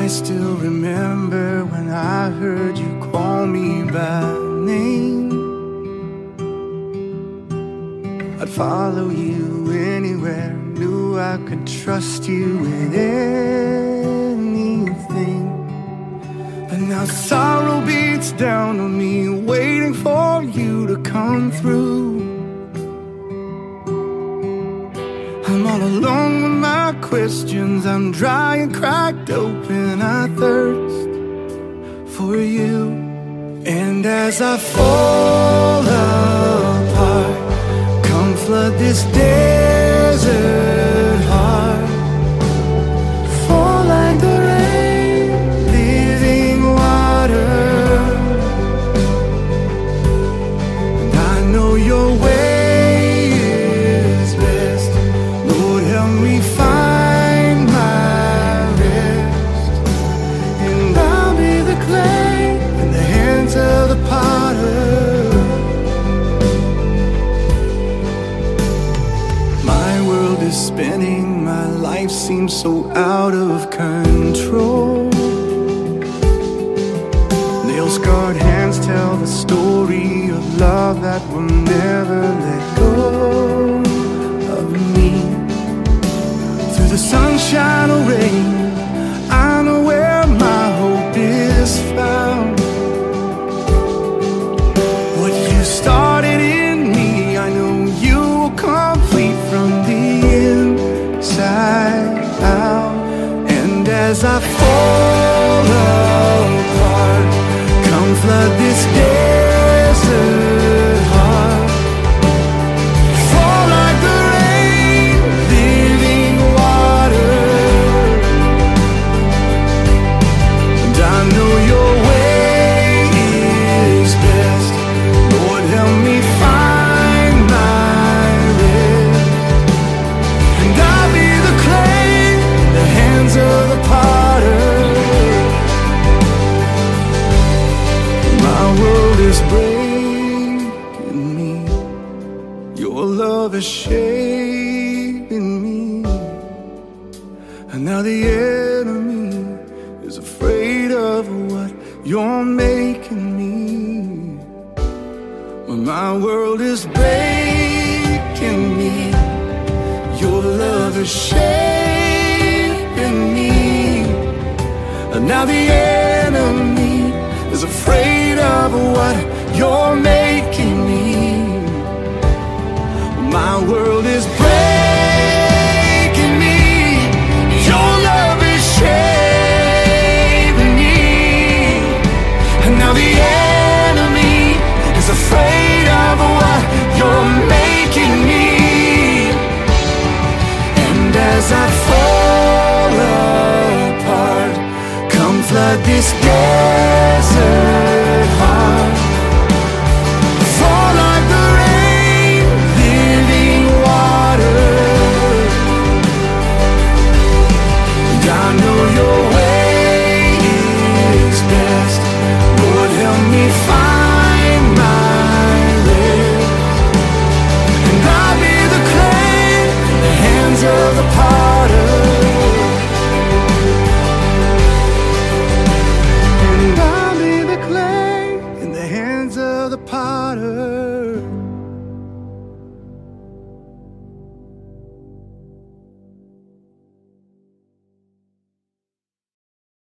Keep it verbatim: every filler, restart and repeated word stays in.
I still remember when I heard you call me by name. I'd follow you anywhere, knew I could trust you with anything. But now sorrow beats down on me, waiting for you to come through. I'm all alone with my questions, I'm dry and cracked open, I thirst for you. And as I fall apart, come flood this desert heart. Fall like the rain, living water. And I know your way spinning, my life seems so out of control. Nail-scarred hands tell the story of love that will never let go of me. Through the sunshine or rain, I know where my hope is found. What you started in me, I know you will complete from the out. And as I fall apart, come flood this desert heart. Fall like the rain, living water. And I know your way is best. Lord, help me find my rest. And I'll be the hands of the potter. My world is breaking me, your love is shaping me. And now the enemy is afraid of what you're making me. When my world is breaking me, your love is shaping me. And now the enemy is afraid of what you're making.